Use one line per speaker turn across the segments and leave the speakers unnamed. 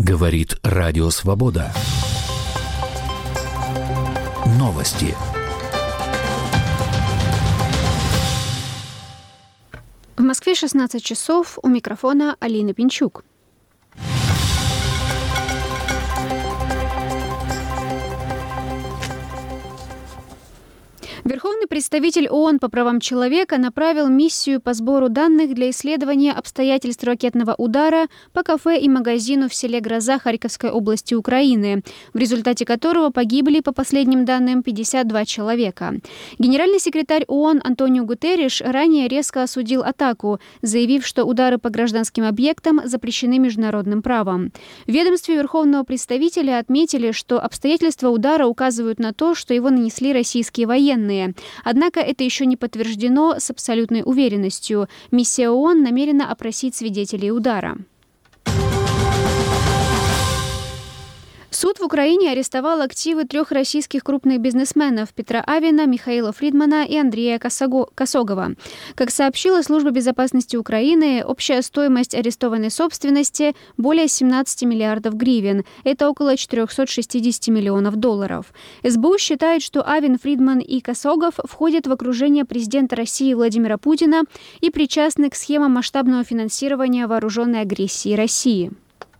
Говорит Радио Свобода. Новости.
В Москве 16 часов. У микрофона Алина Пинчук. Верховный представитель ООН по правам человека направил миссию по сбору данных для исследования обстоятельств ракетного удара по кафе и магазину в селе Гроза Харьковской области Украины, в результате которого погибли, по последним данным, 52 человека. Генеральный секретарь ООН Антонио Гутерриш ранее резко осудил атаку, заявив, что удары по гражданским объектам запрещены международным правом. В ведомстве Верховного представителя отметили, что обстоятельства удара указывают на то, что его нанесли российские военные. Однако это еще не подтверждено с абсолютной уверенностью. Миссия ООН намерена опросить свидетелей удара. Суд в Украине арестовал активы 3 российских крупных бизнесменов – Петра Авина, Михаила Фридмана и Андрея Косогова. Как сообщила Служба безопасности Украины, общая стоимость арестованной собственности – более 17 миллиардов гривен. Это около 460 миллионов долларов. СБУ считает, что Авин, Фридман и Косогов входят в окружение президента России Владимира Путина и причастны к схемам масштабного финансирования вооруженной агрессии России.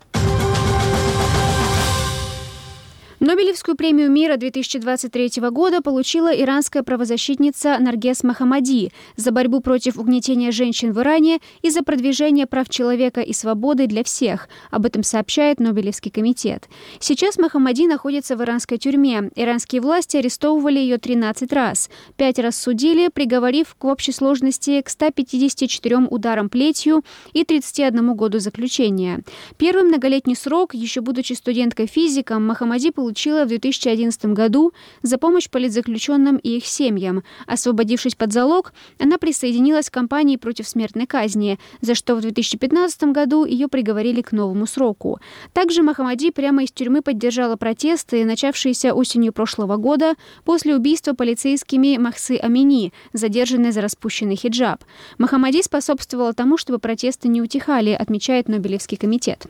Нобелевскую премию мира 2023 года получила иранская правозащитница Наргес Мохаммади за борьбу против угнетения женщин в Иране и за продвижение прав человека и свободы для всех. Об этом сообщает Нобелевский комитет. Сейчас Мохаммади находится в иранской тюрьме. Иранские власти арестовывали ее 13 раз. 5 раз судили, приговорив в общей сложности к 154 ударам плетью и 31 году заключения. Первый многолетний срок, еще будучи студенткой-физиком, Мохаммади получила в 2011 году за помощь политзаключенным и их семьям. Освободившись под залог, она присоединилась к кампании против смертной казни, за что в 2015 году ее приговорили к новому сроку. Также Мохаммади прямо из тюрьмы поддержала протесты, начавшиеся осенью прошлого года после убийства полицейскими Махсы Амини, задержанной за распущенный хиджаб. Мохаммади способствовала тому, чтобы протесты не утихали, отмечает Нобелевский комитет.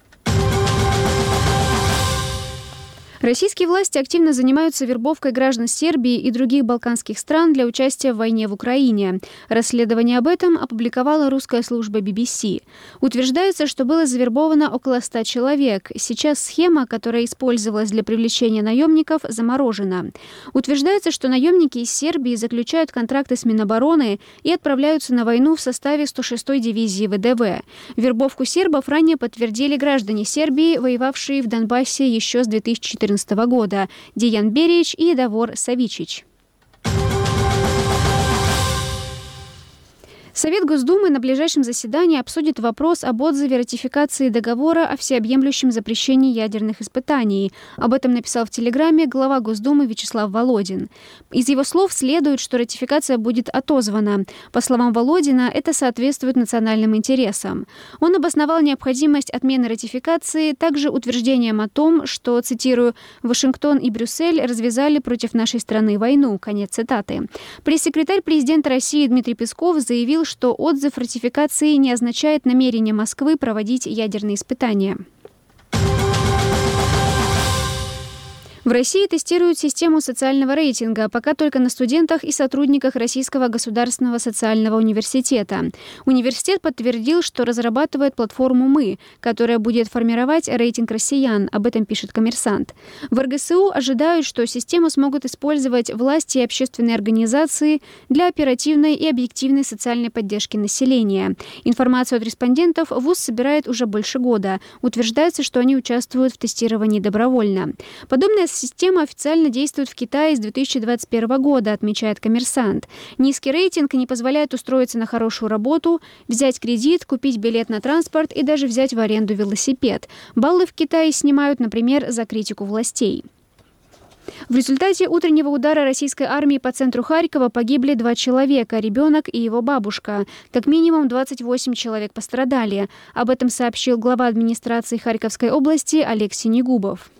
Российские власти активно занимаются вербовкой граждан Сербии и других балканских стран для участия в войне в Украине. Расследование об этом опубликовала русская служба BBC. Утверждается, что было завербовано около 100 человек. Сейчас схема, которая использовалась для привлечения наемников, заморожена. Утверждается, что наемники из Сербии заключают контракты с Минобороны и отправляются на войну в составе 106-й дивизии ВДВ. Вербовку сербов ранее подтвердили граждане Сербии, воевавшие в Донбассе еще с 2014 года – Деян Берич и Давор Савичич. Совет Госдумы на ближайшем заседании обсудит вопрос об отзыве ратификации договора о всеобъемлющем запрещении ядерных испытаний. Об этом написал в Телеграме глава Госдумы Вячеслав Володин. Из его слов следует, что ратификация будет отозвана. По словам Володина, это соответствует национальным интересам. Он обосновал необходимость отмены ратификации также утверждением о том, что, цитирую, «Вашингтон и Брюссель развязали против нашей страны войну». Конец цитаты. Пресс-секретарь президента России Дмитрий Песков заявил, что отзыв ратификации не означает намерение Москвы проводить ядерные испытания. В России тестируют систему социального рейтинга, пока только на студентах и сотрудниках Российского государственного социального университета. Университет подтвердил, что разрабатывает платформу «Мы», которая будет формировать рейтинг россиян. Об этом пишет «Коммерсант». В РГСУ ожидают, что систему смогут использовать власти и общественные организации для оперативной и объективной социальной поддержки населения. Информацию от респондентов ВУЗ собирает уже больше года. Утверждается, что они участвуют в тестировании добровольно. Подобная система официально действует в Китае с 2021 года, отмечает «Коммерсант». Низкий рейтинг не позволяет устроиться на хорошую работу, взять кредит, купить билет на транспорт и даже взять в аренду велосипед. Баллы в Китае снимают, например, за критику властей. В результате утреннего удара российской армии по центру Харькова погибли 2 человека – ребенок и его бабушка. Как минимум 28 человек пострадали. Об этом сообщил глава администрации Харьковской области Олег Синегубов.